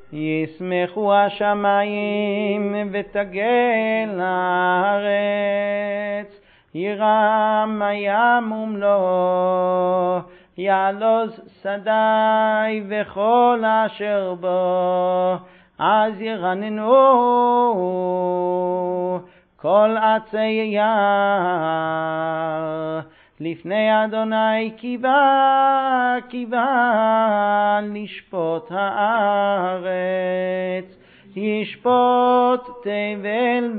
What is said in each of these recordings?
ישמחו השמיים ותגל הארץ, ירם הים ומלואו, יעלוז שדי וכל אשר בו, אז ירננו כל עצי יער. לפני אדוני קיווה לשפוט הארץ, ישפוט תבל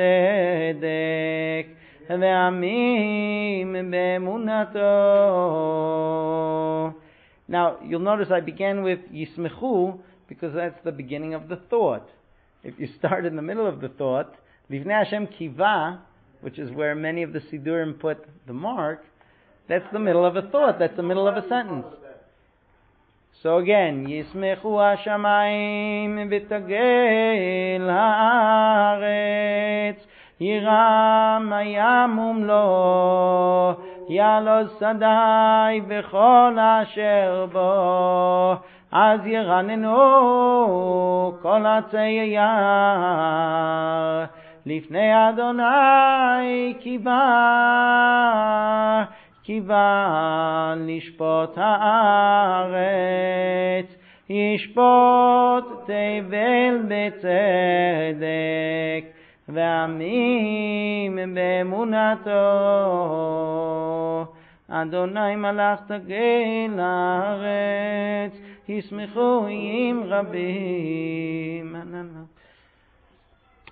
בצדק ועמים באמונתו. Now you'll notice I began with Yismechu because that's the beginning of the thought. If you start in the middle of the thought, Livnei Hashem Kiva, which is where many of the Sidurim put the mark, that's the middle of a thought, that's the middle of a sentence. So again, Yismechu Hashamayim v'tagel haaretz, Yiram hayam umlo, Ya'loz sadai v'chol asher bo, Az yiranenu kol atzei ya'ar, Lifnei Adonai kiva lishpot haaretz, yishpot tevel betzedek ve'amim be'emunato. Adonai malach tagel haaretz, yismechu im rabim.